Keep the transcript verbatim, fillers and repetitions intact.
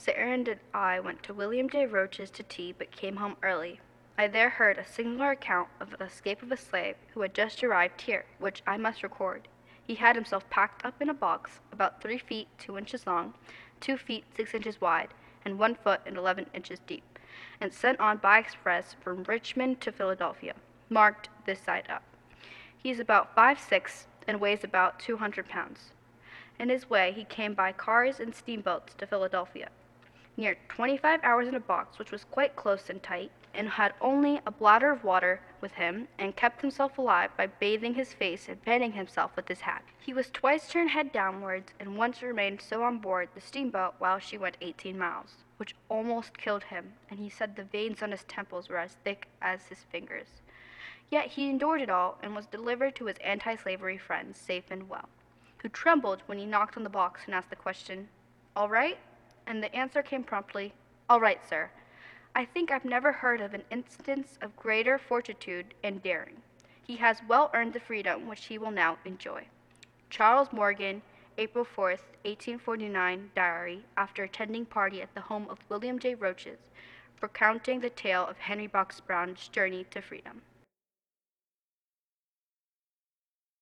Sarah and I went to William J. Roach's to tea, but came home early. I there heard a singular account of the escape of a slave who had just arrived here, which I must record. He had himself packed up in a box about three feet two inches long, two feet six inches wide, and one foot and eleven inches deep, and sent on by express from Richmond to Philadelphia, marked this side up. He is about five six and weighs about two hundred pounds. In his way he came by cars and steamboats to Philadelphia. Near twenty-five hours in a box, which was quite close and tight, and had only a bladder of water with him, and kept himself alive by bathing his face and fanning himself with his hat. He was twice turned head downwards, and once remained so on board the steamboat while she went eighteen miles, which almost killed him, and he said the veins on his temples were as thick as his fingers. Yet he endured it all, and was delivered to his anti-slavery friends safe and well, who trembled when he knocked on the box and asked the question, "All right?" And the answer came promptly, "All right, sir." I think I've never heard of an instance of greater fortitude and daring. He has well earned the freedom which he will now enjoy. Charles Morgan, April fourth, eighteen forty-nine, Diary, after attending party at the home of William J. Roach's, recounting the tale of Henry Box Brown's journey to freedom.